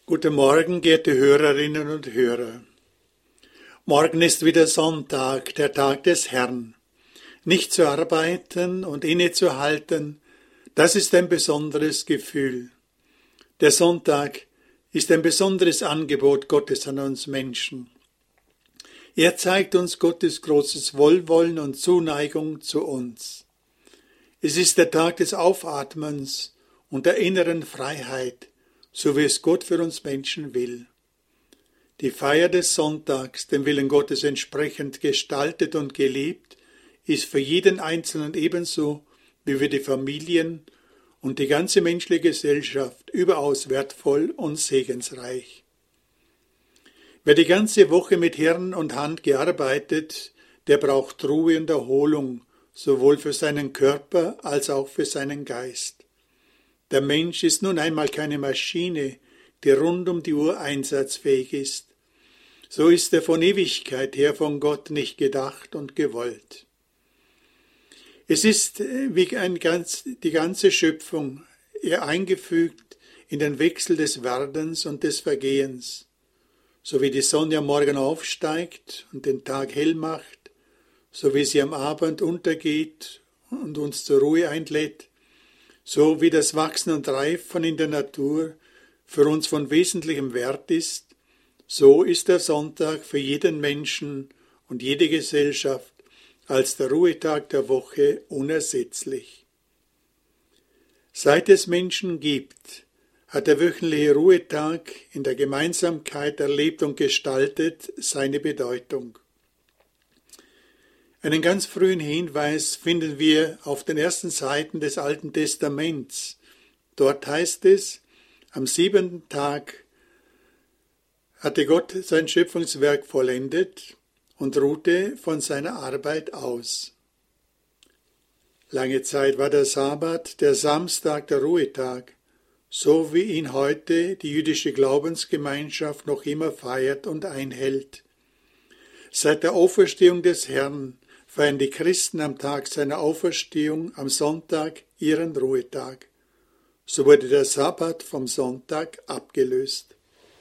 Guten Morgen, geehrte Hörerinnen und Hörer. Morgen ist wieder Sonntag, der Tag des Herrn. Nicht zu arbeiten und innezuhalten, das ist ein besonderes Gefühl. Der Sonntag ist ein besonderes Angebot Gottes an uns Menschen. Er zeigt uns Gottes großes Wohlwollen und Zuneigung zu uns. Es ist der Tag des Aufatmens und der inneren Freiheit, so wie es Gott für uns Menschen will. Die Feier des Sonntags, dem Willen Gottes entsprechend gestaltet und gelebt, ist für jeden Einzelnen ebenso wie für die Familien und die ganze menschliche Gesellschaft überaus wertvoll und segensreich. Wer die ganze Woche mit Hirn und Hand gearbeitet, der braucht Ruhe und Erholung, sowohl für seinen Körper als auch für seinen Geist. Der Mensch ist nun einmal keine Maschine, die rund um die Uhr einsatzfähig ist. So ist er von Ewigkeit her von Gott nicht gedacht und gewollt. Es ist wie die ganze Schöpfung er eingefügt in den Wechsel des Werdens und des Vergehens. So wie die Sonne am Morgen aufsteigt und den Tag hell macht, so wie sie am Abend untergeht und uns zur Ruhe einlädt, so wie das Wachsen und Reifen in der Natur für uns von wesentlichem Wert ist, so ist der Sonntag für jeden Menschen und jede Gesellschaft als der Ruhetag der Woche unersetzlich. Seit es Menschen gibt, hat der wöchentliche Ruhetag in der Gemeinsamkeit erlebt und gestaltet seine Bedeutung. Einen ganz frühen Hinweis finden wir auf den ersten Seiten des Alten Testaments. Dort heißt es, am 7. Tag hatte Gott sein Schöpfungswerk vollendet und ruhte von seiner Arbeit aus. Lange Zeit war der Sabbat, der Samstag, der Ruhetag, so wie ihn heute die jüdische Glaubensgemeinschaft noch immer feiert und einhält. Seit der Auferstehung des Herrn feiern die Christen am Tag seiner Auferstehung am Sonntag ihren Ruhetag. So wurde der Sabbat vom Sonntag abgelöst.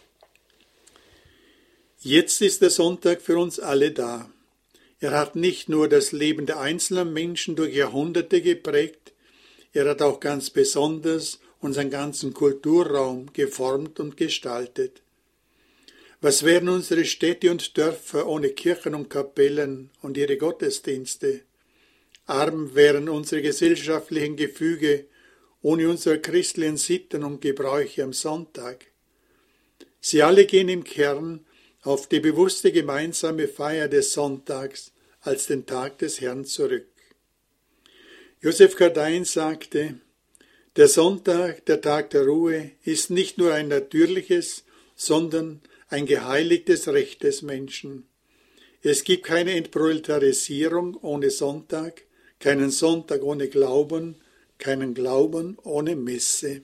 Jetzt ist der Sonntag für uns alle da. Er hat nicht nur das Leben der einzelnen Menschen durch Jahrhunderte geprägt, er hat auch ganz besonders unseren ganzen Kulturraum geformt und gestaltet. Was wären unsere Städte und Dörfer ohne Kirchen und Kapellen und ihre Gottesdienste? Arm wären unsere gesellschaftlichen Gefüge ohne unsere christlichen Sitten und Gebräuche am Sonntag. Sie alle gehen im Kern auf die bewusste gemeinsame Feier des Sonntags als den Tag des Herrn zurück. Joseph Gardein sagte, der Sonntag, der Tag der Ruhe, ist nicht nur ein natürliches, sondern ein geheiligtes Recht des Menschen. Es gibt keine Entproletarisierung ohne Sonntag, keinen Sonntag ohne Glauben, keinen Glauben ohne Messe.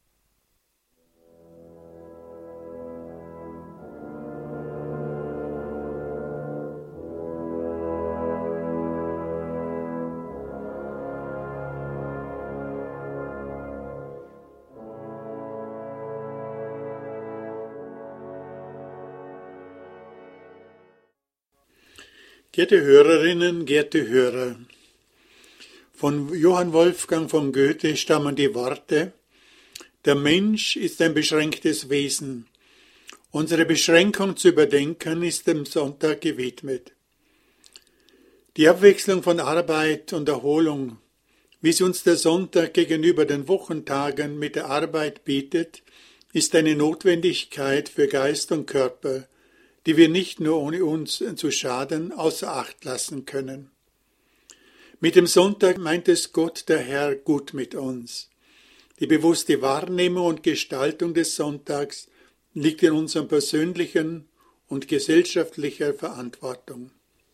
Geehrte Hörerinnen, geehrte Hörer, von Johann Wolfgang von Goethe stammen die Worte, der Mensch ist ein beschränktes Wesen. Unsere Beschränkung zu überdenken ist dem Sonntag gewidmet. Die Abwechslung von Arbeit und Erholung, wie sie uns der Sonntag gegenüber den Wochentagen mit der Arbeit bietet, ist eine Notwendigkeit für Geist und Körper, die wir nicht nur ohne uns zu schaden außer Acht lassen können. Mit dem Sonntag meint es Gott, der Herr, gut mit uns. Die bewusste Wahrnehmung und Gestaltung des Sonntags liegt in unserer persönlichen und gesellschaftlicher Verantwortung.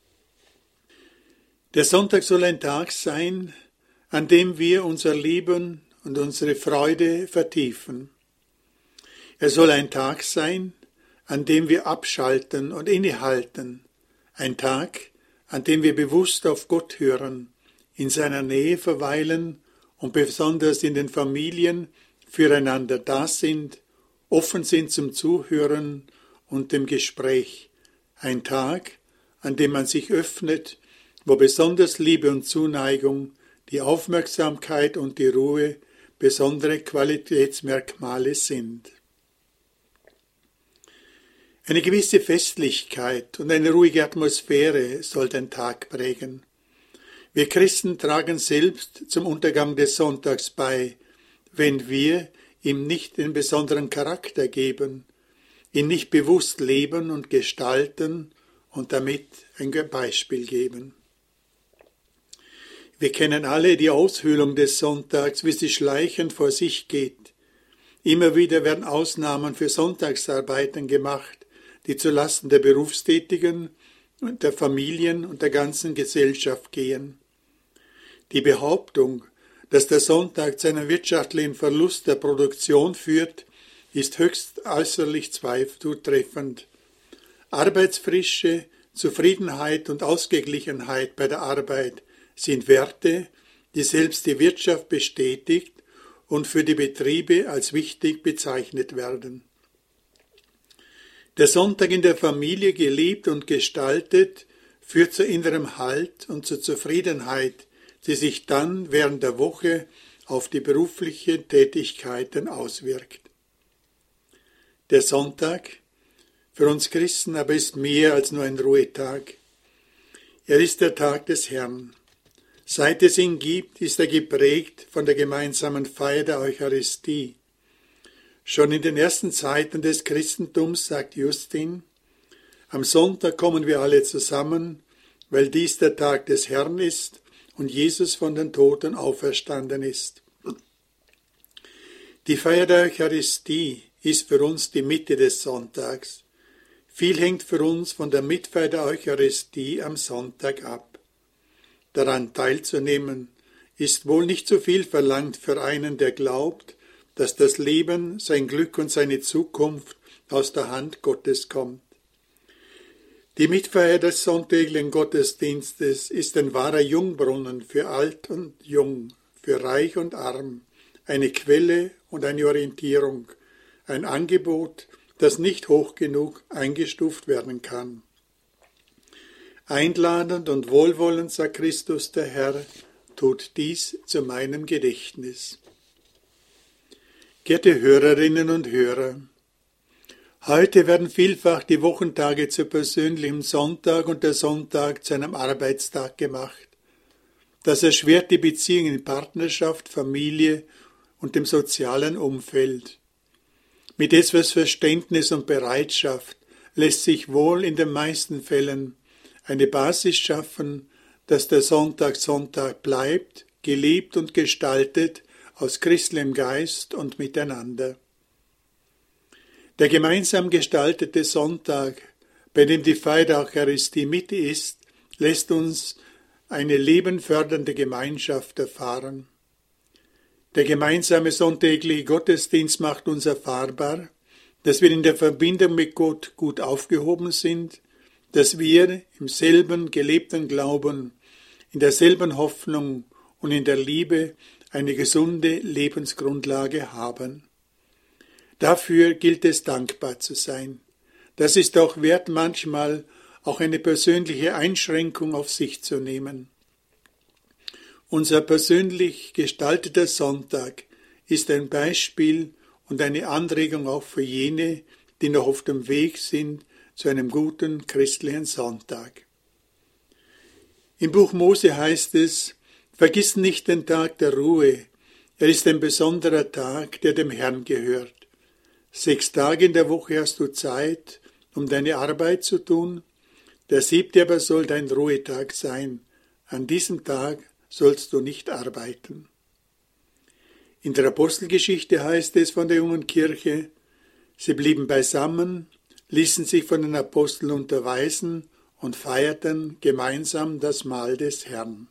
Der Sonntag soll ein Tag sein, an dem wir unser Leben und unsere Freude vertiefen. Er soll ein Tag sein, an dem wir abschalten und innehalten, ein Tag, an dem wir bewusst auf Gott hören, in seiner Nähe verweilen und besonders in den Familien füreinander da sind offen sind zum Zuhören und dem Gespräch. Ein Tag, an dem man sich öffnet, wo besonders Liebe und Zuneigung, die Aufmerksamkeit und die Ruhe besondere Qualitätsmerkmale sind. Eine gewisse Festlichkeit und eine ruhige Atmosphäre soll den Tag prägen. Wir Christen tragen selbst zum Untergang des Sonntags bei, wenn wir ihm nicht den besonderen Charakter geben, ihn nicht bewusst leben und gestalten und damit ein Beispiel geben. Wir kennen alle die Aushöhlung des Sonntags, wie sie schleichend vor sich geht. Immer wieder werden Ausnahmen für Sonntagsarbeiten gemacht, die zulasten der Berufstätigen und der Familien und der ganzen Gesellschaft gehen. Die Behauptung, dass der Sonntag zu einem wirtschaftlichen Verlust der Produktion führt, ist höchst äußerlich zutreffend. Arbeitsfrische, Zufriedenheit und Ausgeglichenheit bei der Arbeit sind Werte, die selbst die Wirtschaft bestätigt und für die Betriebe als wichtig bezeichnet werden. Der Sonntag in der Familie gelebt und gestaltet führt zu innerem Halt und zur Zufriedenheit, die sich dann während der Woche auf die beruflichen Tätigkeiten auswirkt. Der Sonntag für uns Christen aber ist mehr als nur ein Ruhetag. Er ist der Tag des Herrn. Seit es ihn gibt, ist er geprägt von der gemeinsamen Feier der Eucharistie. Schon in den ersten Zeiten des Christentums, sagt Justin, am Sonntag kommen wir alle zusammen, weil dies der Tag des Herrn ist und Jesus von den Toten auferstanden ist. Die Feier der Eucharistie ist für uns die Mitte des Sonntags. Viel hängt für uns von der Mitfeier der Eucharistie am Sonntag ab. Daran teilzunehmen, ist wohl nicht so viel verlangt für einen, der glaubt, dass das Leben, sein Glück und seine Zukunft aus der Hand Gottes kommt. Die Mitfeier des sonntäglichen Gottesdienstes ist ein wahrer Jungbrunnen für alt und jung, für reich und arm, eine Quelle und eine Orientierung, ein Angebot, das nicht hoch genug eingestuft werden kann. Einladend und wohlwollend, sagt Christus der Herr, tut dies zu meinem Gedächtnis. Geehrte Hörerinnen und Hörer, heute werden vielfach die Wochentage zu persönlichem Sonntag und der Sonntag zu einem Arbeitstag gemacht. Das erschwert die Beziehungen in Partnerschaft, Familie und dem sozialen Umfeld. Mit etwas Verständnis und Bereitschaft lässt sich wohl in den meisten Fällen eine Basis schaffen, dass der Sonntag Sonntag bleibt, gelebt und gestaltet aus christlichem Geist und miteinander. Der gemeinsam gestaltete Sonntag, bei dem die Feier der Eucharistie Mitte ist, lässt uns eine lebenfördernde Gemeinschaft erfahren. Der gemeinsame sonntägliche Gottesdienst macht uns erfahrbar, dass wir in der Verbindung mit Gott gut aufgehoben sind, dass wir im selben gelebten Glauben, in derselben Hoffnung und in der Liebe eine gesunde Lebensgrundlage haben. Dafür gilt es dankbar zu sein. Das ist auch wert, manchmal auch eine persönliche Einschränkung auf sich zu nehmen. Unser persönlich gestalteter Sonntag ist ein Beispiel und eine Anregung auch für jene, die noch auf dem Weg sind zu einem guten christlichen Sonntag. Im Buch Mose heißt es, vergiss nicht den Tag der Ruhe, er ist ein besonderer Tag, der dem Herrn gehört. 6 Tage in der Woche hast du Zeit, um deine Arbeit zu tun, der 7. aber soll dein Ruhetag sein. An diesem Tag sollst du nicht arbeiten. In der Apostelgeschichte heißt es von der jungen Kirche, sie blieben beisammen, ließen sich von den Aposteln unterweisen und feierten gemeinsam das Mahl des Herrn.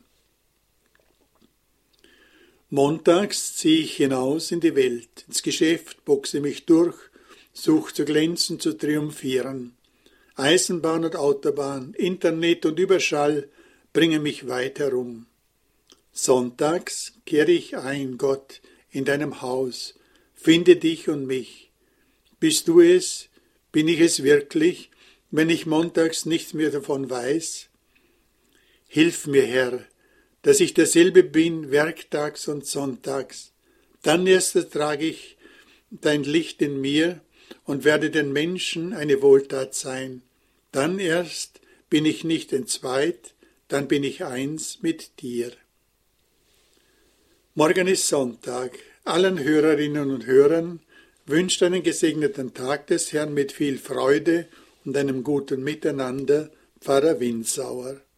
Montags ziehe ich hinaus in die Welt, ins Geschäft, boxe mich durch, suche zu glänzen, zu triumphieren. Eisenbahn und Autobahn, Internet und Überschall bringen mich weit herum. Sonntags kehre ich ein, Gott, in deinem Haus, finde dich und mich. Bist du es? Bin ich es wirklich, wenn ich montags nichts mehr davon weiß? Hilf mir, Herr, dass ich derselbe bin, werktags und sonntags. Dann erst ertrage ich dein Licht in mir und werde den Menschen eine Wohltat sein. Dann erst bin ich nicht entzweit, dann bin ich eins mit dir. Morgen ist Sonntag. Allen Hörerinnen und Hörern wünscht einen gesegneten Tag des Herrn mit viel Freude und einem guten Miteinander, Pfarrer Winsauer.